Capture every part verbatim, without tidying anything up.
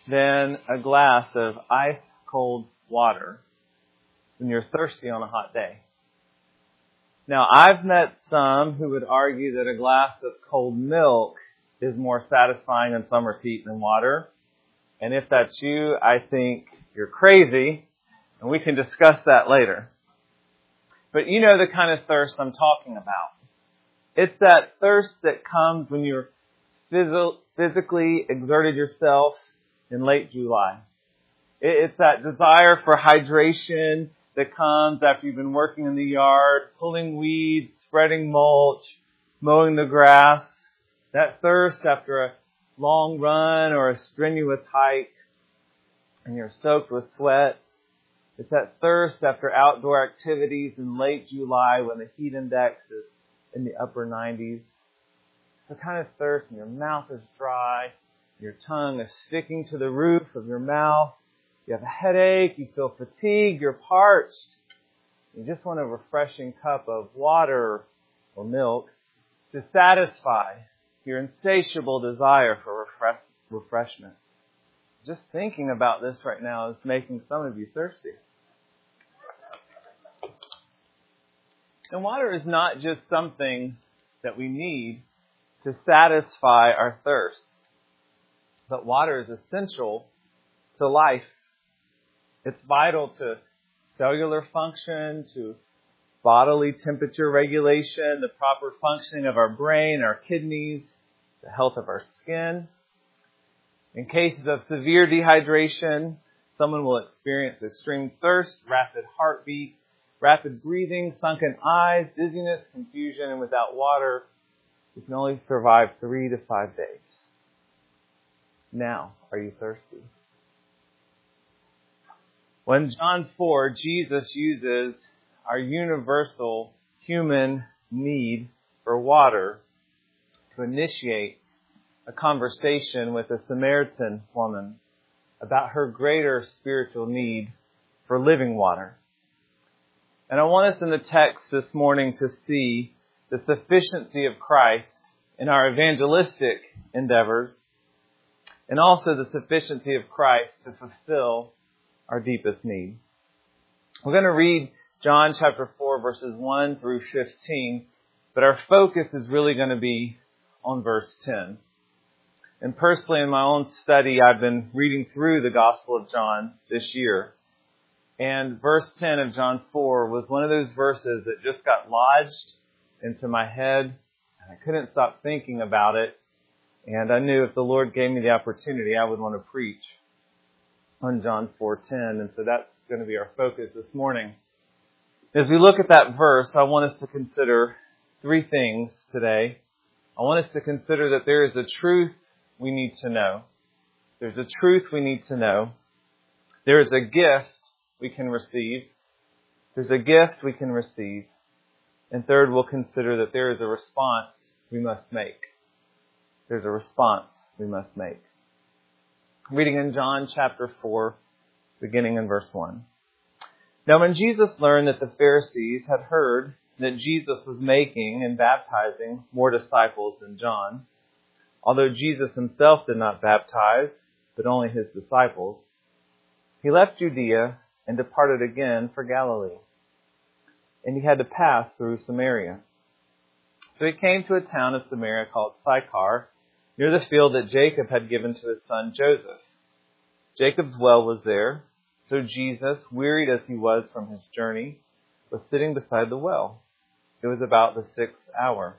than a glass of ice cold water when you're thirsty on a hot day. Now, I've met some who would argue that a glass of cold milk is more satisfying in summer's heat than water. And if that's you, I think you're crazy, and we can discuss that later. But you know the kind of thirst I'm talking about. It's that thirst that comes when you're phys- physically exerted yourself in late July. It's that desire for hydration that comes after you've been working in the yard, pulling weeds, spreading mulch, mowing the grass. That thirst after a long run or a strenuous hike, and you're soaked with sweat. It's that thirst after outdoor activities in late July when the heat index is in the upper nineties. It's the kind of thirst when your mouth is dry, your tongue is sticking to the roof of your mouth, you have a headache, you feel fatigued, you're parched. You just want a refreshing cup of water or milk to satisfy your insatiable desire for refresh- refreshment. Just thinking about this right now is making some of you thirsty. And water is not just something that we need to satisfy our thirst, but water is essential to life. It's vital to cellular function, to bodily temperature regulation, the proper functioning of our brain, our kidneys, the health of our skin. In cases of severe dehydration, someone will experience extreme thirst, rapid heartbeat, rapid breathing, sunken eyes, dizziness, confusion, and without water, you can only survive three to five days. Now, are you thirsty? Well, in John four, Jesus uses our universal human need for water to initiate a conversation with a Samaritan woman about her greater spiritual need for living water. And I want us in the text this morning to see the sufficiency of Christ in our evangelistic endeavors, and also the sufficiency of Christ to fulfill our deepest need. We're going to read John chapter four, verses one through fifteen, but our focus is really going to be on verse ten. And personally, in my own study, I've been reading through the Gospel of John this year. And verse ten of John four was one of those verses that just got lodged into my head, and I couldn't stop thinking about it. And I knew if the Lord gave me the opportunity, I would want to preach on John four ten. And so that's going to be our focus this morning. As we look at that verse, I want us to consider three things today. I want us to consider that there is a truth we need to know. There's a truth we need to know. There is a gift we can receive. There's a gift we can receive. And third, we'll consider that there is a response we must make. There's a response we must make. Reading in John chapter four, beginning in verse one. Now when Jesus learned that the Pharisees had heard that Jesus was making and baptizing more disciples than John, although Jesus himself did not baptize, but only his disciples, he left Judea and departed again for Galilee. And he had to pass through Samaria. So he came to a town of Samaria called Sychar, near the field that Jacob had given to his son Joseph. Jacob's well was there, so Jesus, wearied as he was from his journey, was sitting beside the well. It was about the sixth hour.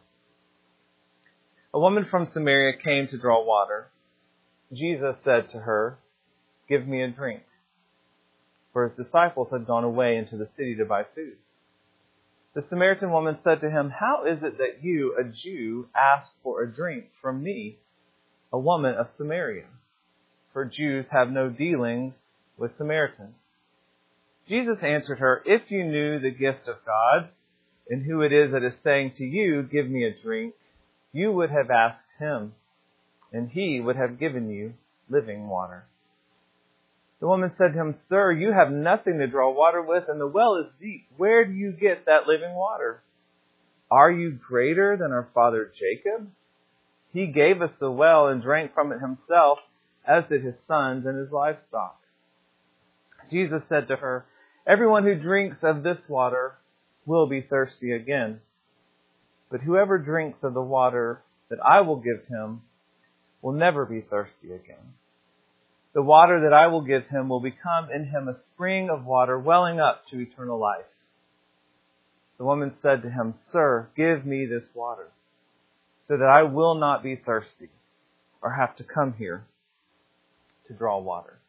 A woman from Samaria came to draw water. Jesus said to her, "Give me a drink." For his disciples had gone away into the city to buy food. The Samaritan woman said to him, "How is it that you, a Jew, ask for a drink from me, a woman of Samaria? For Jews have no dealings with Samaritans." Jesus answered her, "If you knew the gift of God, and who it is that is saying to you, 'Give me a drink,' you would have asked him, and he would have given you living water." The woman said to him, "Sir, you have nothing to draw water with, and the well is deep. Where do you get that living water? Are you greater than our father Jacob? He gave us the well and drank from it himself, as did his sons and his livestock. Jesus said to her, "Everyone who drinks of this water will be thirsty again. But whoever drinks of the water that I will give him will never be thirsty again. The water that I will give him will become in him a spring of water welling up to eternal life." The woman said to him, "Sir, give me this water, so that I will not be thirsty or have to come here to draw water."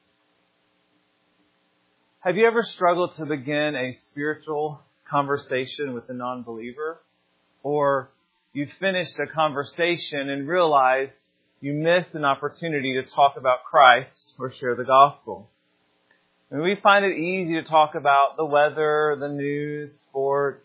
Have you ever struggled to begin a spiritual conversation with a non-believer? Or you finished a conversation and realized you missed an opportunity to talk about Christ or share the gospel? I mean, we find it easy to talk about the weather, the news, sports,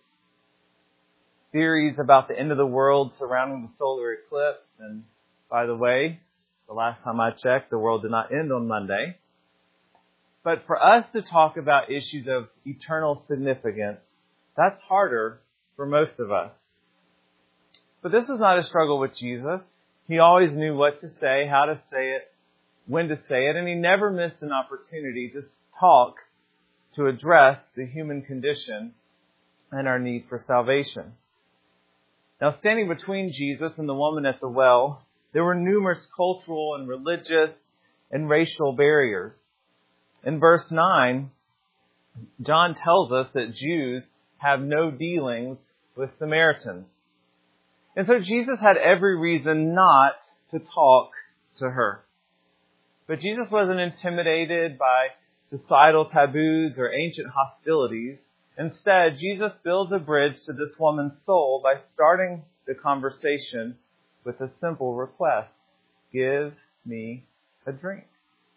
theories about the end of the world surrounding the solar eclipse. And by the way, the last time I checked, the world did not end on Monday. But for us to talk about issues of eternal significance, that's harder for most of us. But this was not a struggle with Jesus. He always knew what to say, how to say it, when to say it, and he never missed an opportunity to talk, to address the human condition and our need for salvation. Now, standing between Jesus and the woman at the well, there were numerous cultural and religious and racial barriers. In verse nine, John tells us that Jews have no dealings with Samaritans. And so Jesus had every reason not to talk to her. But Jesus wasn't intimidated by societal taboos or ancient hostilities. Instead, Jesus builds a bridge to this woman's soul by starting the conversation with a simple request: "Give me a drink."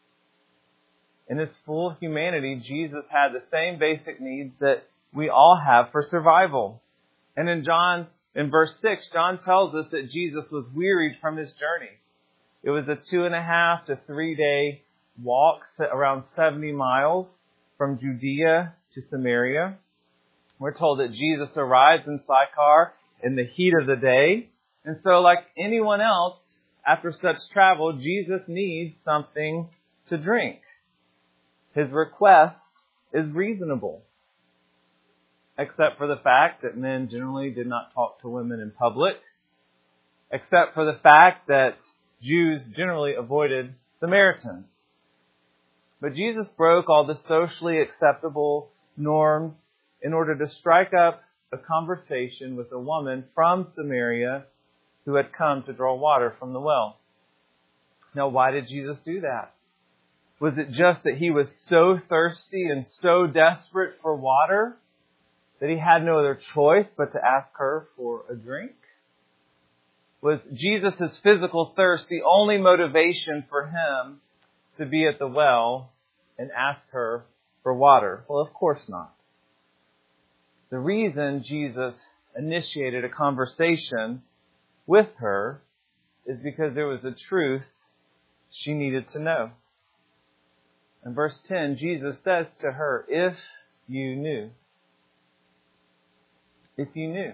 In his full humanity, Jesus had the same basic needs that we all have for survival. And in John, in verse six, John tells us that Jesus was wearied from his journey. It was a two and a half to three day walk, around seventy miles from Judea to Samaria. We're told that Jesus arrived in Sychar in the heat of the day. And so like anyone else, after such travel, Jesus needs something to drink. His request is reasonable, except for the fact that men generally did not talk to women in public, except for the fact that Jews generally avoided Samaritans. But Jesus broke all the socially acceptable norms in order to strike up a conversation with a woman from Samaria who had come to draw water from the well. Now, why did Jesus do that? Was it just that he was so thirsty and so desperate for water that he had no other choice but to ask her for a drink? Was Jesus' physical thirst the only motivation for him to be at the well and ask her for water? Well, of course not. The reason Jesus initiated a conversation with her is because there was a truth she needed to know. In verse ten, Jesus says to her, "If you knew." If you knew.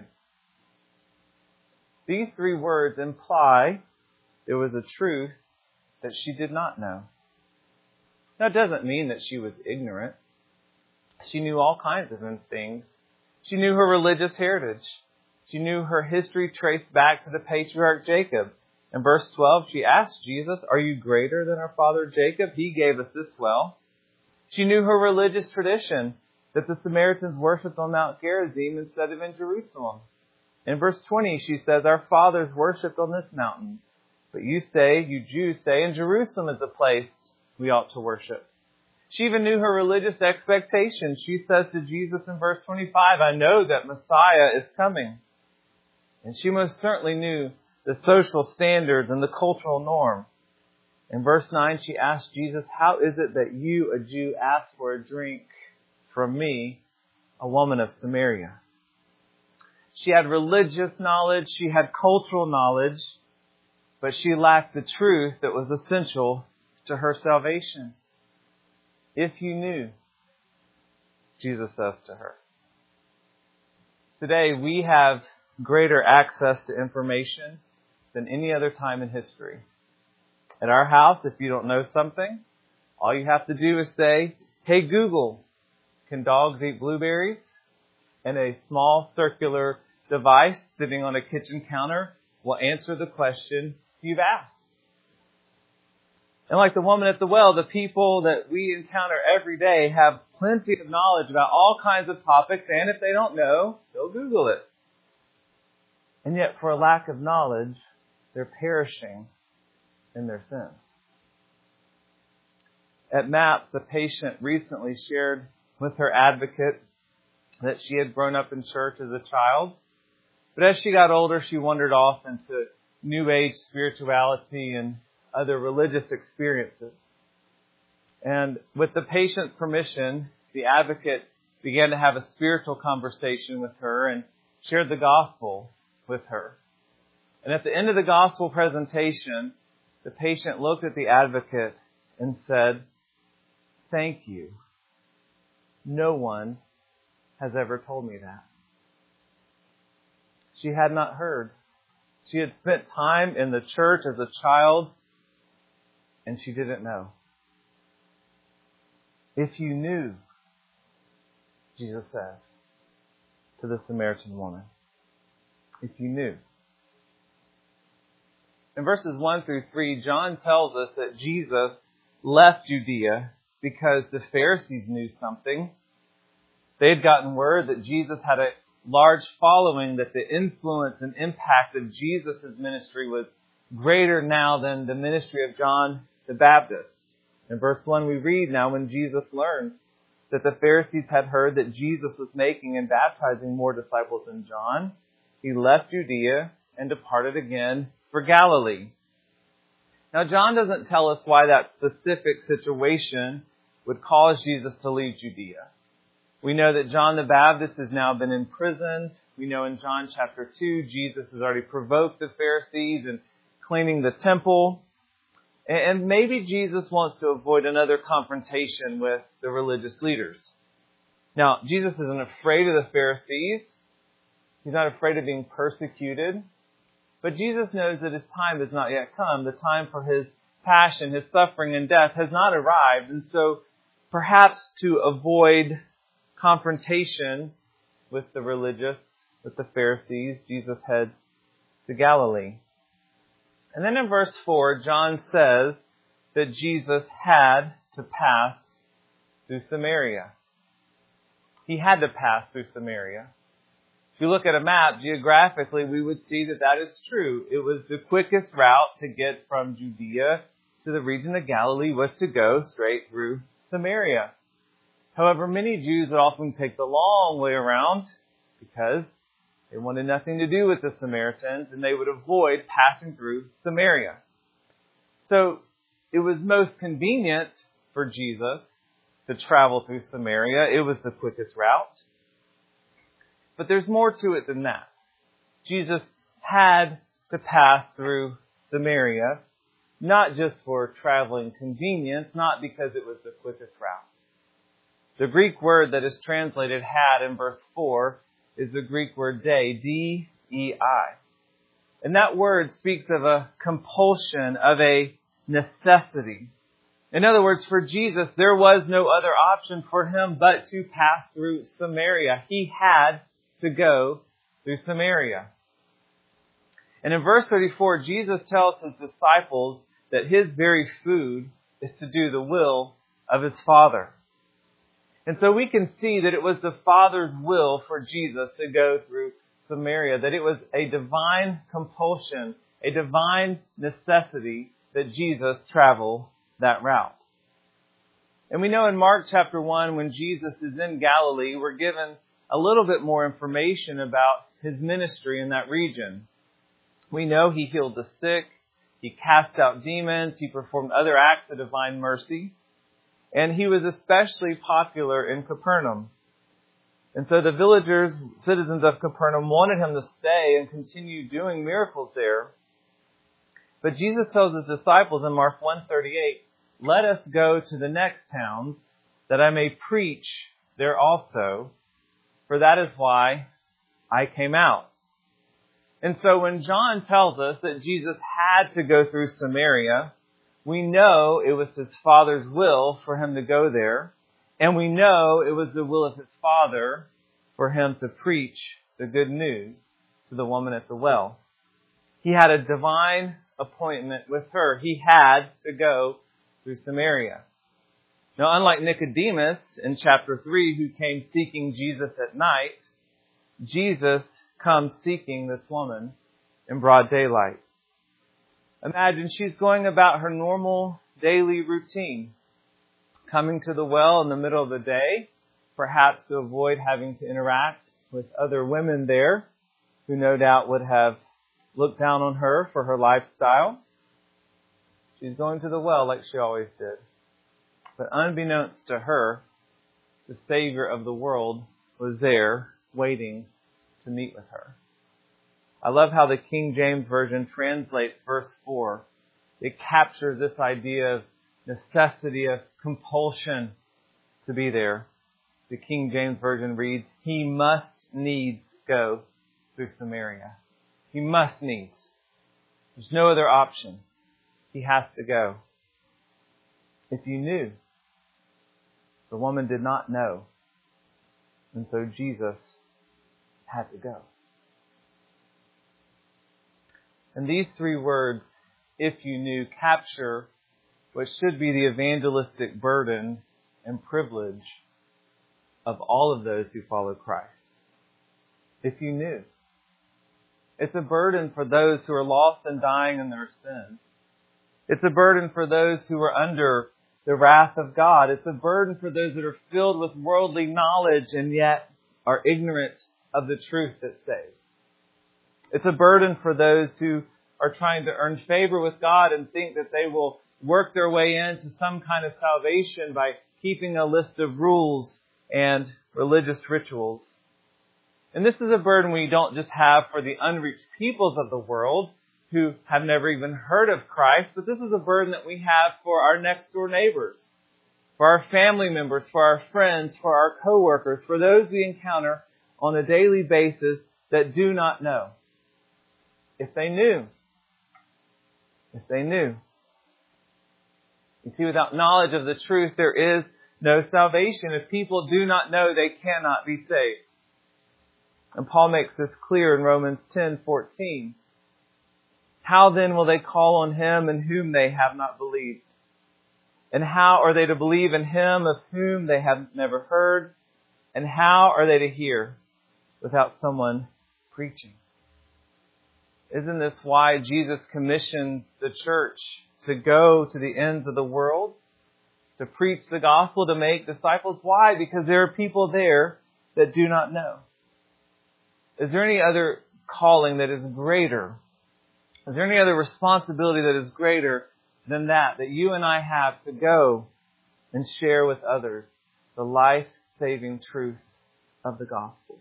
These three words imply there was a truth that she did not know. Now, it doesn't mean that she was ignorant. She knew all kinds of things. She knew her religious heritage. She knew her history traced back to the patriarch Jacob. In verse twelve, she asked Jesus, "Are you greater than our father Jacob? He gave us this well." She knew her religious tradition, that the Samaritans worshipped on Mount Gerizim instead of in Jerusalem. In verse twenty, she says, "Our fathers worshipped on this mountain, but you say, you Jews say, in Jerusalem is the place we ought to worship." She even knew her religious expectations. She says to Jesus in verse twenty-five, "I know that Messiah is coming." And she most certainly knew the social standards and the cultural norm. In verse nine, she asked Jesus, "How is it that you, a Jew, ask for a drink from me, a woman of Samaria?" She had religious knowledge, she had cultural knowledge, but she lacked the truth that was essential to her salvation. "If you knew," Jesus says to her. Today, we have greater access to information than any other time in history. At our house, if you don't know something, all you have to do is say, "Hey Google, can dogs eat blueberries?" And a small circular device sitting on a kitchen counter will answer the question you've asked. And like the woman at the well, the people that we encounter every day have plenty of knowledge about all kinds of topics, and if they don't know, they'll Google it. And yet, for a lack of knowledge, they're perishing in their sins. At MAPS, a patient recently shared with her advocate that she had grown up in church as a child, but as she got older, she wandered off into New Age spirituality and other religious experiences. And with the patient's permission, the advocate began to have a spiritual conversation with her and shared the gospel with her. And at the end of the gospel presentation, the patient looked at the advocate and said, "Thank you. No one has ever told me that." She had not heard. She had spent time in the church as a child, and she didn't know. "If you knew," Jesus says to the Samaritan woman, "if you knew." In verses one through three, John tells us that Jesus left Judea because the Pharisees knew something. They had gotten word that Jesus had a large following, that the influence and impact of Jesus' ministry was greater now than the ministry of John the Baptist. In verse one, we read, "Now when Jesus learned that the Pharisees had heard that Jesus was making and baptizing more disciples than John, he left Judea and departed again for Galilee." Now, John doesn't tell us why that specific situation would cause Jesus to leave Judea. We know that John the Baptist has now been imprisoned. We know in John chapter two, Jesus has already provoked the Pharisees in cleaning the temple. And maybe Jesus wants to avoid another confrontation with the religious leaders. Now, Jesus isn't afraid of the Pharisees. He's not afraid of being persecuted. But Jesus knows that his time has not yet come. The time for his passion, his suffering and death has not arrived. And so perhaps to avoid confrontation with the religious, with the Pharisees, Jesus heads to Galilee. And then in verse four, John says that Jesus had to pass through Samaria. He had to pass through Samaria. If you look at a map, geographically, we would see that that is true. It was the quickest route to get from Judea to the region of Galilee was to go straight through Samaria. However, many Jews would often take the long way around because they wanted nothing to do with the Samaritans, and they would avoid passing through Samaria. So it was most convenient for Jesus to travel through Samaria. It was the quickest route. But there's more to it than that. Jesus had to pass through Samaria, not just for traveling convenience, not because it was the quickest route. The Greek word that is translated had in verse four is the Greek word dei, D E I. And that word speaks of a compulsion, of a necessity. In other words, for Jesus, there was no other option for him but to pass through Samaria. He had to go through Samaria. And in verse thirty-four, Jesus tells his disciples that his very food is to do the will of his Father. And so we can see that it was the Father's will for Jesus to go through Samaria, that it was a divine compulsion, a divine necessity that Jesus travel that route. And we know in Mark chapter one, when Jesus is in Galilee, we're given a little bit more information about his ministry in that region. We know he healed the sick, he cast out demons, he performed other acts of divine mercy, and he was especially popular in Capernaum. And so the villagers, citizens of Capernaum, wanted him to stay and continue doing miracles there. But Jesus tells his disciples in Mark one thirty-eight, "Let us go to the next towns, that I may preach there also, for that is why I came out." And so when John tells us that Jesus had to go through Samaria, We know it was his Father's will for him to go there. And we know it was the will of his Father for him to preach the good news to the woman at the well. He had a divine appointment with her. He had to go through Samaria. Now, unlike Nicodemus in chapter three, who came seeking Jesus at night, Jesus comes seeking this woman in broad daylight. Imagine she's going about her normal daily routine, coming to the well in the middle of the day, perhaps to avoid having to interact with other women there, who no doubt would have looked down on her for her lifestyle. She's going to the well like she always did. But unbeknownst to her, the Savior of the world was there waiting to meet with her. I love how the King James Version translates verse four. It captures this idea of necessity, of compulsion to be there. The King James Version reads, He must needs go through Samaria. He must needs. There's no other option. He has to go. If you knew, the woman did not know. And so Jesus had to go. And these three words, if you knew, capture what should be the evangelistic burden and privilege of all of those who follow Christ. If you knew. It's a burden for those who are lost and dying in their sins. It's a burden for those who are under the wrath of God. It's a burden for those that are filled with worldly knowledge and yet are ignorant of the truth that saves. It's a burden for those who are trying to earn favor with God and think that they will work their way into some kind of salvation by keeping a list of rules and religious rituals. And this is a burden we don't just have for the unreached peoples of the world who have never even heard of Christ, but this is a burden that we have for our next door neighbors, for our family members, for our friends, for our coworkers, for those we encounter on a daily basis that do not know. If they knew. If they knew. You see, without knowledge of the truth, there is no salvation. If people do not know, they cannot be saved. And Paul makes this clear in Romans ten fourteen. How then will they call on Him in whom they have not believed? And how are they to believe in Him of whom they have never heard? And how are they to hear without someone preaching? Isn't this why Jesus commissioned the church to go to the ends of the world, to preach the gospel, to make disciples? Why? Because there are people there that do not know. Is there any other calling that is greater? Is there any other responsibility that is greater than that, that you and I have to go and share with others the life-saving truth of the gospel?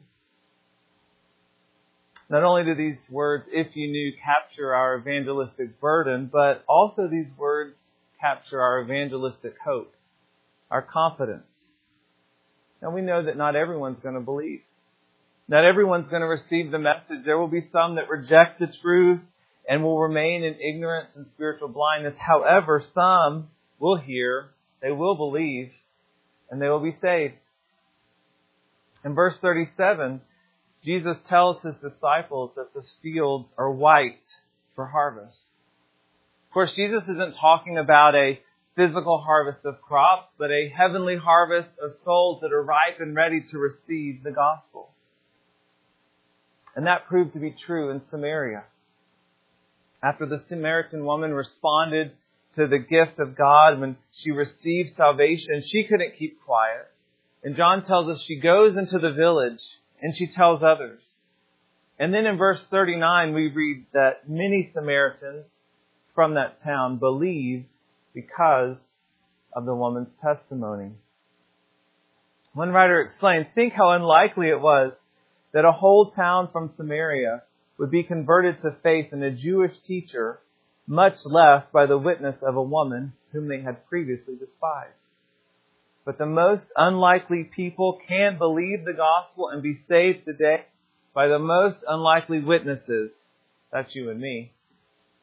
Not only do these words, if you knew, capture our evangelistic burden, but also these words capture our evangelistic hope, our confidence. Now we know that not everyone's going to believe. Not everyone's going to receive the message. There will be some that reject the truth and will remain in ignorance and spiritual blindness. However, some will hear, they will believe, and they will be saved. In verse thirty-seven, Jesus tells His disciples that the fields are white for harvest. Of course, Jesus isn't talking about a physical harvest of crops, but a heavenly harvest of souls that are ripe and ready to receive the gospel. And that proved to be true in Samaria. After the Samaritan woman responded to the gift of God when she received salvation, she couldn't keep quiet. And John tells us she goes into the village and she tells others. And then in verse thirty-nine, we read that many Samaritans from that town believed because of the woman's testimony. One writer explains, think how unlikely it was that a whole town from Samaria would be converted to faith in a Jewish teacher, much less by the witness of a woman whom they had previously despised. But the most unlikely people can believe the gospel and be saved today by the most unlikely witnesses. That's you and me.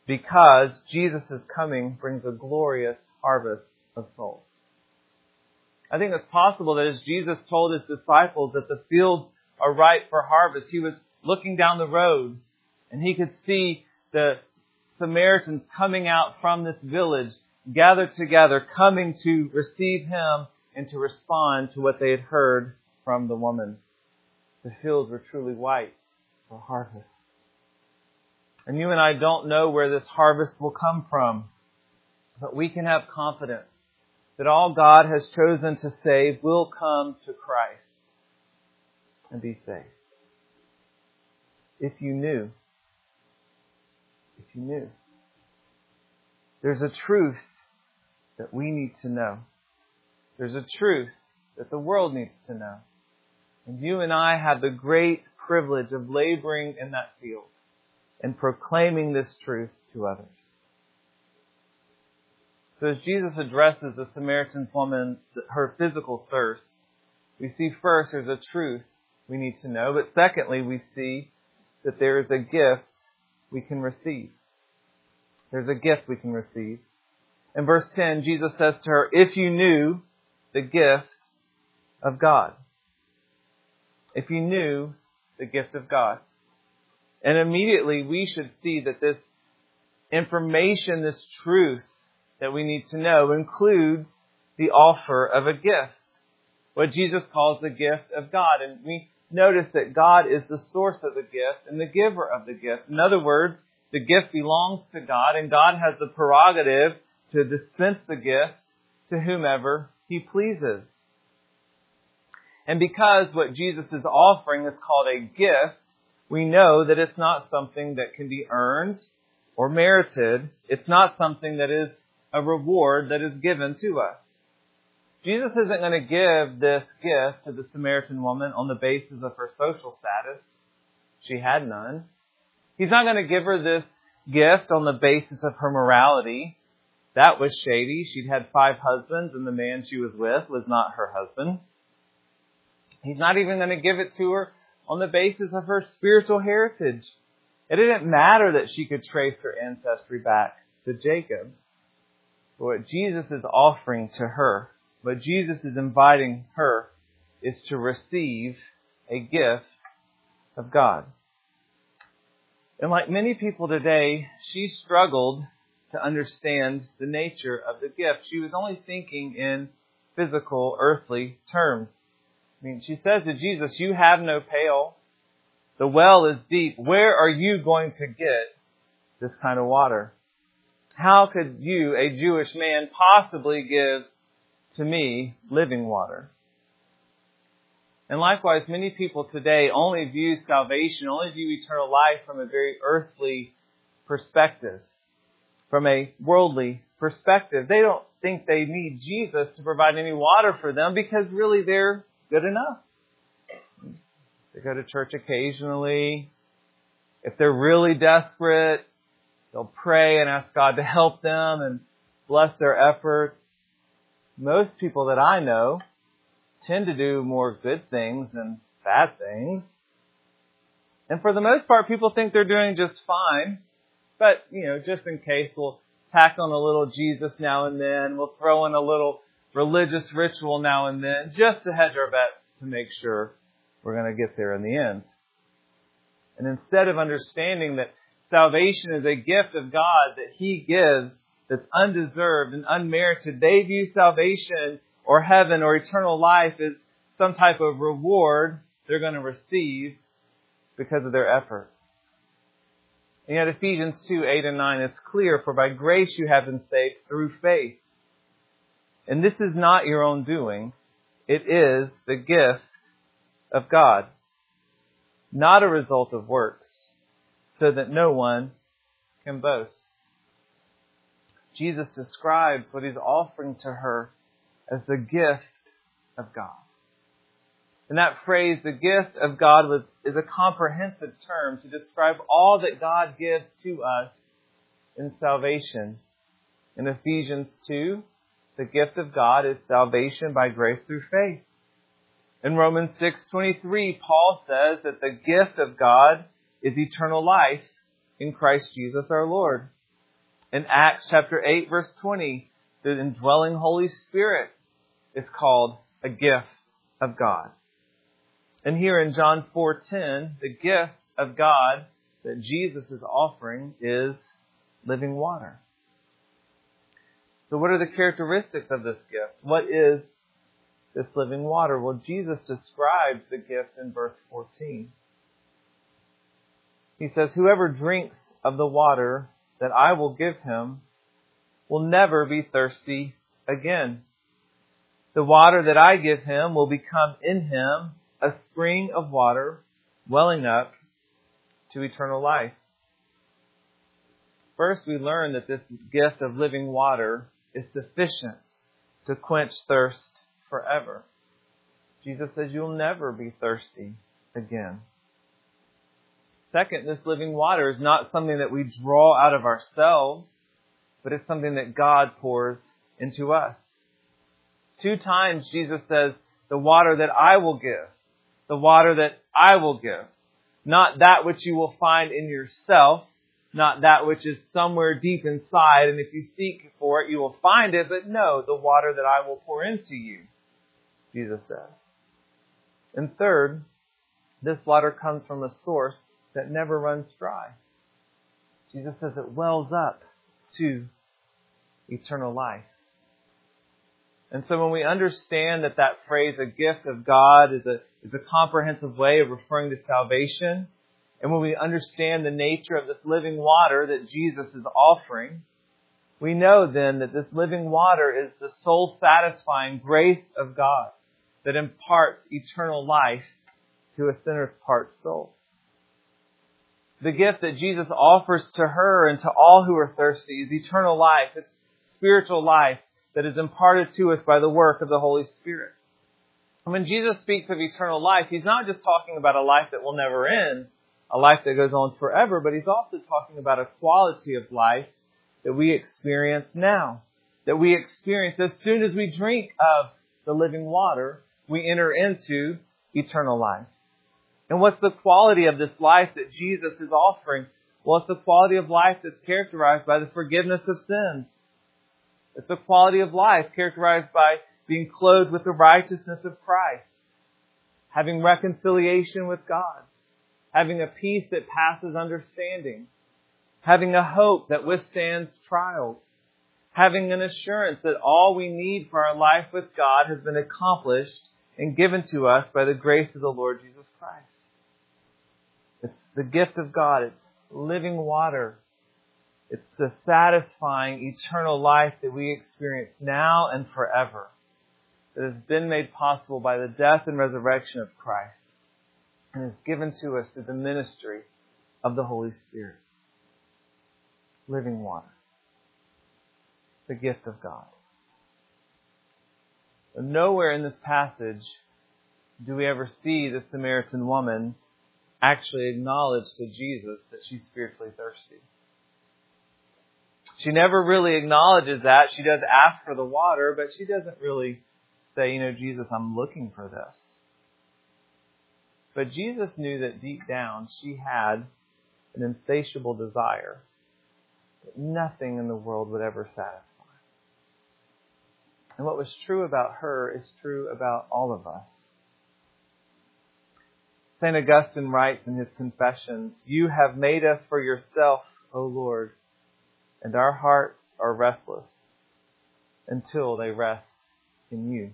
because Jesus' coming brings a glorious harvest of souls. I think it's possible that as Jesus told His disciples that the fields are ripe for harvest, He was looking down the road and He could see the Samaritans coming out from this village, gathered together, coming to receive Him and to respond to what they had heard from the woman. The fields were truly white for harvest. And you and I don't know where this harvest will come from, but we can have confidence that all God has chosen to save will come to Christ and be saved. If you knew, if you knew, there's a truth that we need to know. There's a truth that the world needs to know. And you and I have the great privilege of laboring in that field and proclaiming this truth to others. So as Jesus addresses the Samaritan woman, her physical thirst, we see first there's a truth we need to know, but secondly we see that there is a gift we can receive. There's a gift we can receive. In verse ten, Jesus says to her, if you knew the gift of God. If you knew the gift of God. And immediately we should see that this information, this truth that we need to know includes the offer of a gift. What Jesus calls the gift of God. And we notice that God is the source of the gift and the giver of the gift. In other words, the gift belongs to God and God has the prerogative to dispense the gift to whomever He pleases. And because what Jesus is offering is called a gift, we know that it's not something that can be earned or merited. It's not something that is a reward that is given to us. Jesus isn't going to give this gift to the Samaritan woman on the basis of her social status. She had none. He's not going to give her this gift on the basis of her morality. That was shady. She'd had five husbands and the man she was with was not her husband. He's not even going to give it to her on the basis of her spiritual heritage. It didn't matter that she could trace her ancestry back to Jacob. But what Jesus is offering to her, what Jesus is inviting her, is to receive a gift of God. And like many people today, she struggled to understand the nature of the gift. She was only thinking in physical, earthly terms. I mean, she says to Jesus, you have no pail. The well is deep. Where are you going to get this kind of water? How could you, a Jewish man, possibly give to me living water? And likewise, many people today only view salvation, only view eternal life from a very earthly perspective, from a worldly perspective. They don't think they need Jesus to provide any water for them because really they're good enough. They go to church occasionally. If they're really desperate, they'll pray and ask God to help them and bless their efforts. Most people that I know tend to do more good things than bad things. And for the most part, people think they're doing just fine. But, you know, just in case, we'll tack on a little Jesus now and then. We'll throw in a little religious ritual now and then, just to hedge our bets to make sure we're going to get there in the end. And instead of understanding that salvation is a gift of God that He gives that's undeserved and unmerited, they view salvation or heaven or eternal life as some type of reward they're going to receive because of their effort. And yet Ephesians two, eight and nine, it's clear, for by grace you have been saved through faith. And this is not your own doing. It is the gift of God, not a result of works, so that no one can boast. Jesus describes what He's offering to her as the gift of God. And that phrase, the gift of God, was, is a comprehensive term to describe all that God gives to us in salvation. In Ephesians two, the gift of God is salvation by grace through faith. In Romans six twenty-three, Paul says that the gift of God is eternal life in Christ Jesus our Lord. In Acts chapter eight, verse twenty, the indwelling Holy Spirit is called a gift of God. And here in John four ten, the gift of God that Jesus is offering is living water. So what are the characteristics of this gift? What is this living water? Well, Jesus describes the gift in verse fourteen. He says, "Whoever drinks of the water that I will give him will never be thirsty again. The water that I give him will become in him a spring of water welling up to eternal life." First, we learn that this gift of living water is sufficient to quench thirst forever. Jesus says you'll never be thirsty again. Second, this living water is not something that we draw out of ourselves, but it's something that God pours into us. Two times Jesus says, the water that I will give, the water that I will give. Not that which you will find in yourself, not that which is somewhere deep inside, and if you seek for it, you will find it, but no, the water that I will pour into you, Jesus says. And third, this water comes from a source that never runs dry. Jesus says it wells up to eternal life. And so when we understand that that phrase, a gift of God, is a, is a comprehensive way of referring to salvation, and when we understand the nature of this living water that Jesus is offering, we know then that this living water is the soul-satisfying grace of God that imparts eternal life to a sinner's part soul. The gift that Jesus offers to her and to all who are thirsty is eternal life. It's spiritual life that is imparted to us by the work of the Holy Spirit. And when Jesus speaks of eternal life, He's not just talking about a life that will never end, a life that goes on forever, but He's also talking about a quality of life that we experience now, that we experience as soon as we drink of the living water, we enter into eternal life. And what's the quality of this life that Jesus is offering? Well, it's the quality of life that's characterized by the forgiveness of sins. It's the quality of life characterized by being clothed with the righteousness of Christ, having reconciliation with God, having a peace that passes understanding, having a hope that withstands trials, having an assurance that all we need for our life with God has been accomplished and given to us by the grace of the Lord Jesus Christ. It's the gift of God. It's living water. It's the satisfying eternal life that we experience now and forever, that has been made possible by the death and resurrection of Christ and is given to us through the ministry of the Holy Spirit. Living water. The gift of God. And nowhere in this passage do we ever see the Samaritan woman actually acknowledge to Jesus that she's spiritually thirsty. She never really acknowledges that. She does ask for the water, but she doesn't really say, you know, Jesus, I'm looking for this. But Jesus knew that deep down she had an insatiable desire that nothing in the world would ever satisfy. And what was true about her is true about all of us. Saint Augustine writes in his Confessions, "You have made us for yourself, O Lord, and our hearts are restless until they rest in you."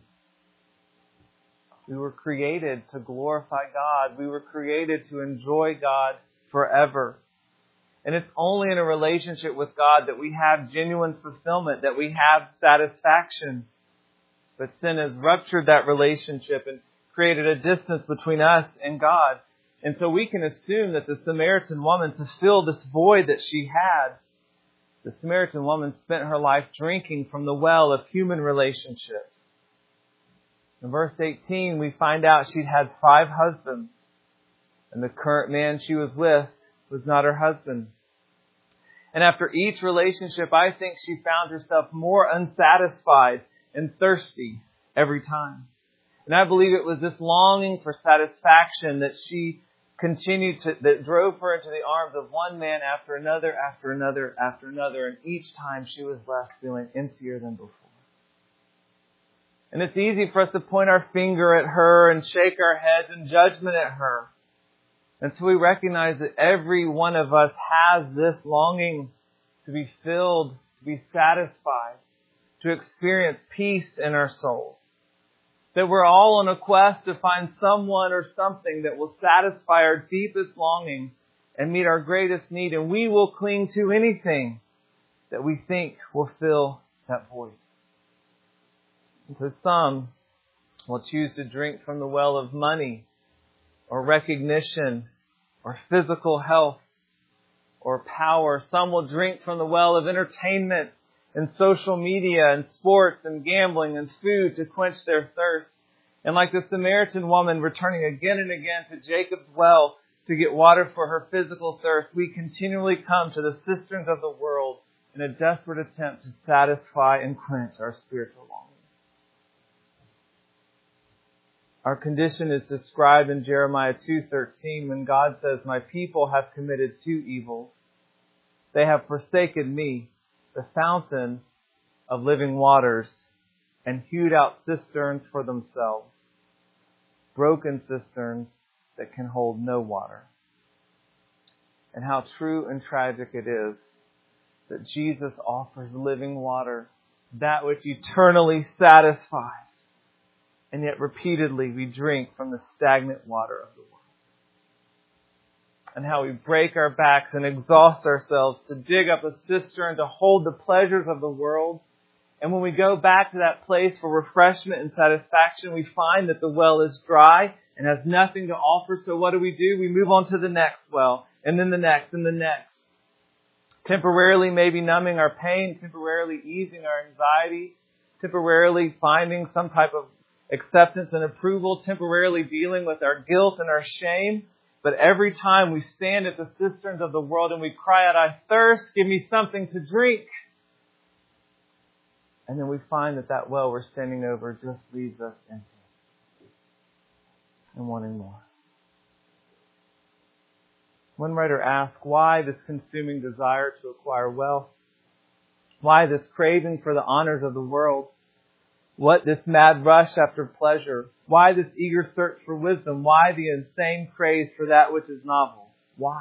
We were created to glorify God. We were created to enjoy God forever. And it's only in a relationship with God that we have genuine fulfillment, that we have satisfaction. But sin has ruptured that relationship and created a distance between us and God. And so we can assume that the Samaritan woman, to fill this void that she had, the Samaritan woman spent her life drinking from the well of human relationships. In verse eighteen, we find out she'd had five husbands, and the current man she was with was not her husband. And after each relationship, I think she found herself more unsatisfied and thirsty every time. And I believe it was this longing for satisfaction that she continued to, that drove her into the arms of one man after another, after another, after another, and each time she was left feeling emptier than before. And it's easy for us to point our finger at her and shake our heads in judgment at her. And so we recognize that every one of us has this longing to be filled, to be satisfied, to experience peace in our souls. That we're all on a quest to find someone or something that will satisfy our deepest longing and meet our greatest need. And we will cling to anything that we think will fill that void. And so some will choose to drink from the well of money or recognition or physical health or power. Some will drink from the well of entertainment and social media and sports and gambling and food to quench their thirst. And like the Samaritan woman returning again and again to Jacob's well to get water for her physical thirst, we continually come to the cisterns of the world in a desperate attempt to satisfy and quench our spiritual longing. Our condition is described in Jeremiah two thirteen when God says, "My people have committed two evils. They have forsaken me, the fountain of living waters, and hewed out cisterns for themselves, broken cisterns that can hold no water." And how true and tragic it is that Jesus offers living water, that which eternally satisfies. And yet repeatedly we drink from the stagnant water of the world. And how we break our backs and exhaust ourselves to dig up a cistern to hold the pleasures of the world. And when we go back to that place for refreshment and satisfaction, we find that the well is dry and has nothing to offer. So what do we do? We move on to the next well, and then the next, and the next. Temporarily maybe numbing our pain, temporarily easing our anxiety, temporarily finding some type of acceptance and approval, temporarily dealing with our guilt and our shame. But every time we stand at the cisterns of the world and we cry out, "I thirst, give me something to drink." And then we find that that well we're standing over just leaves us empty and wanting more. One writer asked, why this consuming desire to acquire wealth? Why this craving for the honors of the world? What this mad rush after pleasure? Why this eager search for wisdom? Why the insane craze for that which is novel? Why?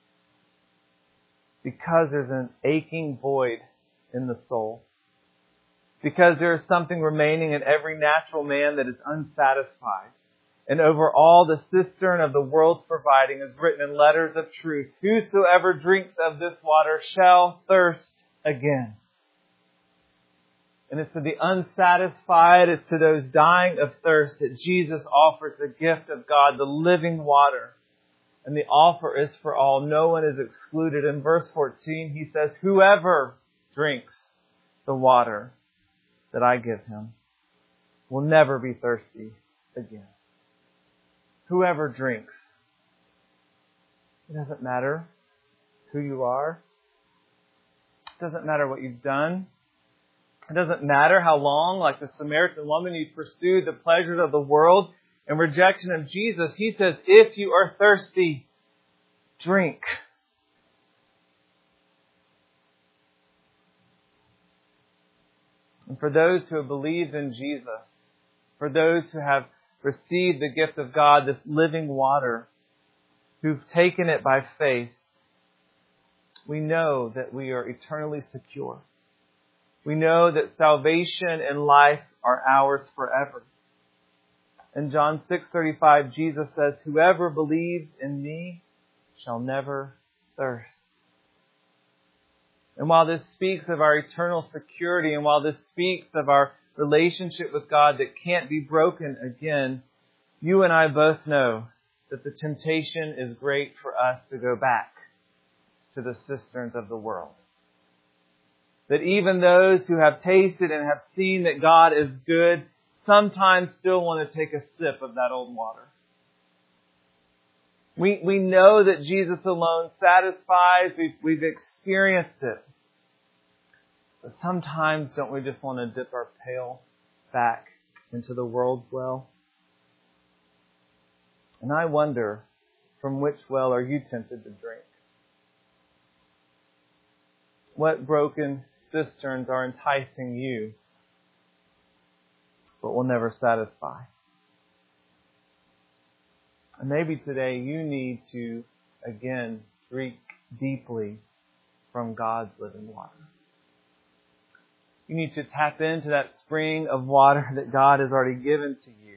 Because there's an aching void in the soul. Because there is something remaining in every natural man that is unsatisfied. And over all the cistern of the world's providing is written in letters of truth, "Whosoever drinks of this water shall thirst again." And it's to the unsatisfied, it's to those dying of thirst that Jesus offers the gift of God, the living water. And the offer is for all. No one is excluded. In verse fourteen, he says, "Whoever drinks the water that I give him will never be thirsty again." Whoever drinks. It doesn't matter who you are. It doesn't matter what you've done. It doesn't matter how long, like the Samaritan woman, you pursued the pleasures of the world in rejection of Jesus. He says, if you are thirsty, drink. And for those who have believed in Jesus, for those who have received the gift of God, this living water, who've taken it by faith, we know that we are eternally secure. We know that salvation and life are ours forever. In John six thirty-five, Jesus says, "Whoever believes in me shall never thirst." And while this speaks of our eternal security, and while this speaks of our relationship with God that can't be broken again, you and I both know that the temptation is great for us to go back to the cisterns of the world. That even those who have tasted and have seen that God is good sometimes still want to take a sip of that old water. We we know that Jesus alone satisfies. We've, we've experienced it. But sometimes don't we just want to dip our pail back into the world's well? And I wonder From which well are you tempted to drink? What broken cisterns are enticing you, but will never satisfy? And maybe today you need to, again, drink deeply from God's living water. You need to tap into that spring of water that God has already given to you.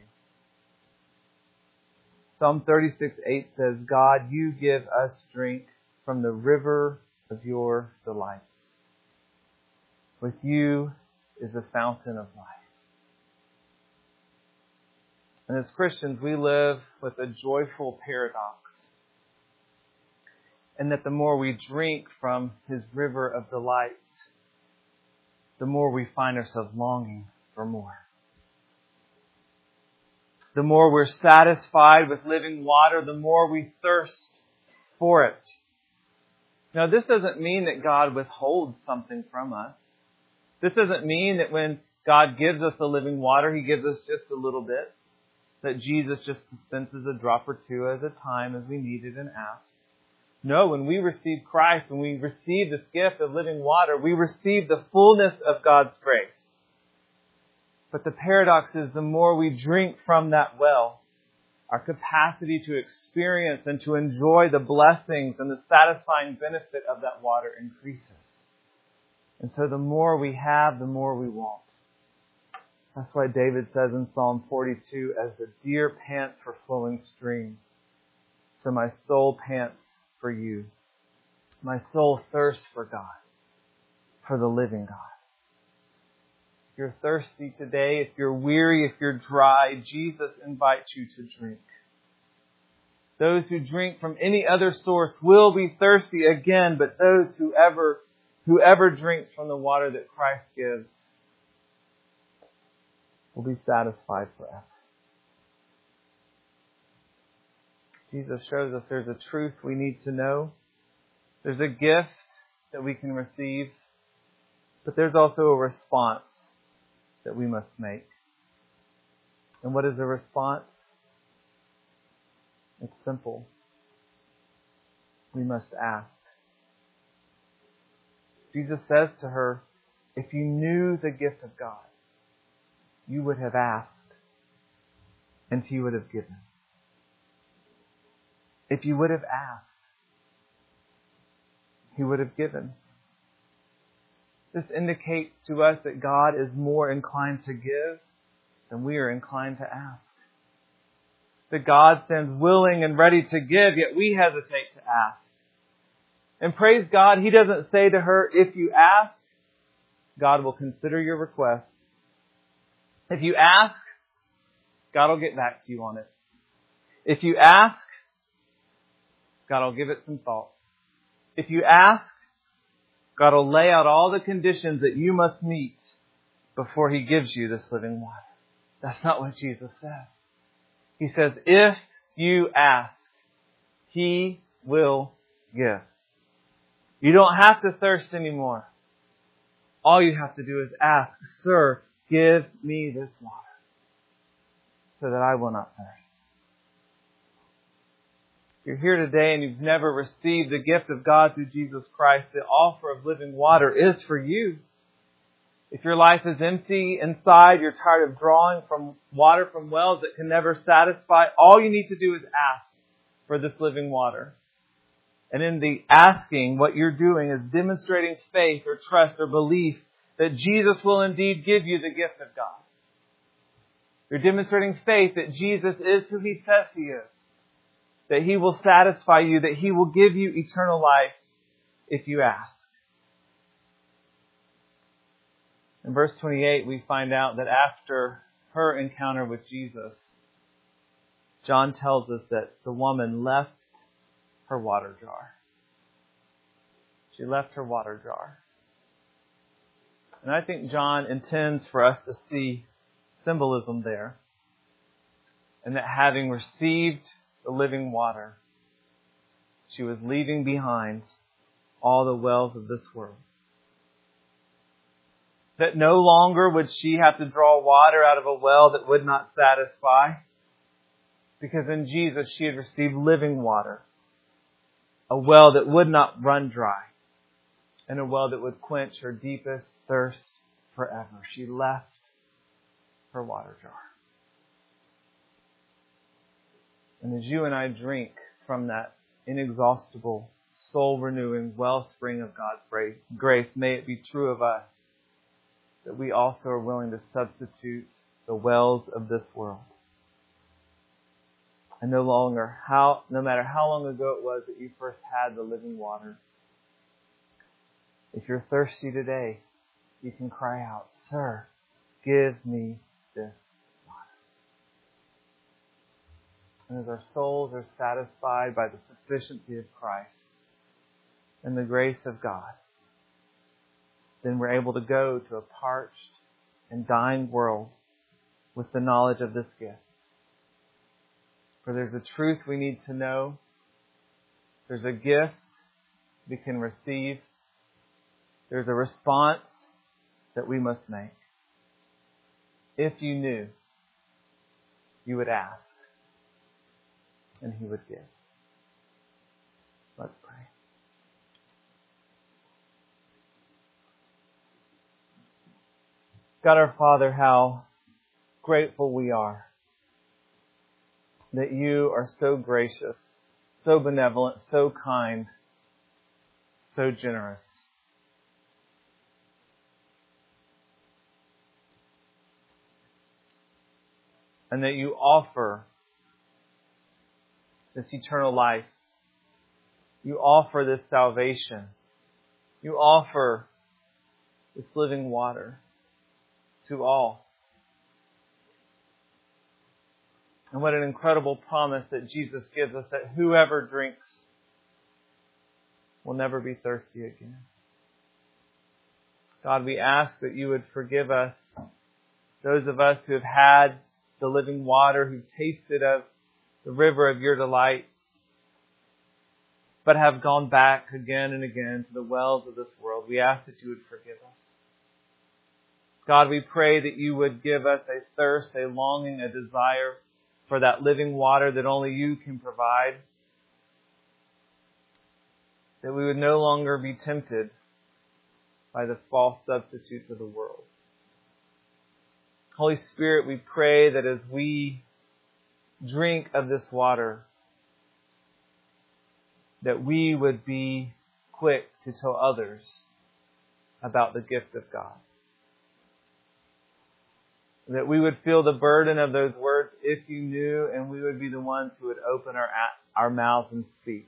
Psalm thirty-six eight says, God, you give us drink from the river of your delight. With you is the fountain of life. And as Christians, we live with a joyful paradox. And that the more we drink from His river of delights, the more we find ourselves longing for more. The more we're satisfied with living water, the more we thirst for it. Now, this doesn't mean that God withholds something from us. This doesn't mean that when God gives us the living water, He gives us just a little bit. That Jesus just dispenses a drop or two at a time as we need it and ask. No, when we receive Christ, when we receive this gift of living water, we receive the fullness of God's grace. But the paradox is the more we drink from that well, our capacity to experience and to enjoy the blessings and the satisfying benefit of that water increases. And so the more we have, the more we want. That's why David says in Psalm forty-two, as the deer pants for flowing streams, so my soul pants for you. My soul thirsts for God, for the living God. If you're thirsty today, if you're weary, if you're dry, Jesus invites you to drink. Those who drink from any other source will be thirsty again, but those who ever, whoever drinks from the water that Christ gives will be satisfied forever. Jesus shows us there's a truth we need to know. There's a gift that we can receive, but there's also a response that we must make. And what is the response? It's simple. We must ask. Jesus says to her, if you knew the gift of God, you would have asked, and He would have given. If you would have asked, He would have given. This indicates to us that God is more inclined to give than we are inclined to ask. That God stands willing and ready to give, yet we hesitate to ask. And praise God, He doesn't say to her, if you ask, God will consider your request. If you ask, God will get back to you on it. If you ask, God will give it some thought. If you ask, God will lay out all the conditions that you must meet before He gives you this living water. That's not what Jesus says. He says, if you ask, He will give. You don't have to thirst anymore. All you have to do is ask, Sir, give me this water so that I will not thirst. If you're here today and you've never received the gift of God through Jesus Christ, the offer of living water is for you. If your life is empty inside, you're tired of drawing from water from wells that can never satisfy, all you need to do is ask for this living water. And in the asking, what you're doing is demonstrating faith or trust or belief that Jesus will indeed give you the gift of God. You're demonstrating faith that Jesus is who He says He is. That He will satisfy you, that He will give you eternal life if you ask. In verse twenty-eight, we find out that after her encounter with Jesus, John tells us that the woman left her water jar. She left her water jar. And I think John intends for us to see symbolism there. And that having received the living water, she was leaving behind all the wells of this world. That no longer would she have to draw water out of a well that would not satisfy. Because in Jesus she had received living water, a well that would not run dry, and a well that would quench her deepest thirst forever. She left her water jar. And as you and I drink from that inexhaustible, soul-renewing wellspring of God's grace, may it be true of us that we also are willing to substitute the wells of this world. And no longer how, no matter how long ago it was that you first had the living water, if you're thirsty today, you can cry out, "Sir, give me this water." And as our souls are satisfied by the sufficiency of Christ and the grace of God, then we're able to go to a parched and dying world with the knowledge of this gift. For there's a truth we need to know. There's a gift we can receive. There's a response that we must make. If you knew, you would ask, and He would give. Let's pray. God our Father, how grateful we are that You are so gracious, so benevolent, so kind, so generous. And that You offer this eternal life. You offer this salvation. You offer this living water to all. And what an incredible promise that Jesus gives us, that whoever drinks will never be thirsty again. God, we ask that You would forgive us, those of us who have had the living water, who've tasted of the river of Your delight, but have gone back again and again to the wells of this world. We ask that You would forgive us. God, we pray that You would give us a thirst, a longing, a desire for that living water that only You can provide. That we would no longer be tempted by the false substitutes of the world. Holy Spirit, we pray that as we drink of this water, that we would be quick to tell others about the gift of God. That we would feel the burden of those words, "If you knew," and we would be the ones who would open our our mouths and speak.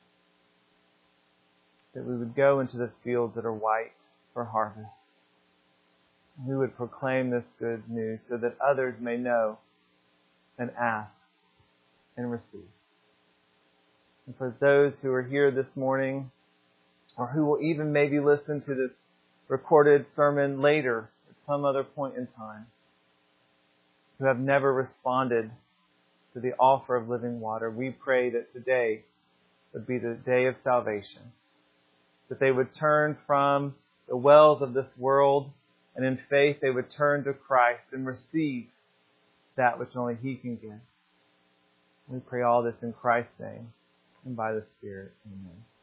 That we would go into the fields that are white for harvest. We would proclaim this good news so that others may know and ask and receive. And for those who are here this morning, or who will even maybe listen to this recorded sermon later at some other point in time, who have never responded to the offer of living water, we pray that today would be the day of salvation. That they would turn from the wells of this world, and in faith they would turn to Christ and receive that which only He can give. We pray all this in Christ's name and by the Spirit. Amen.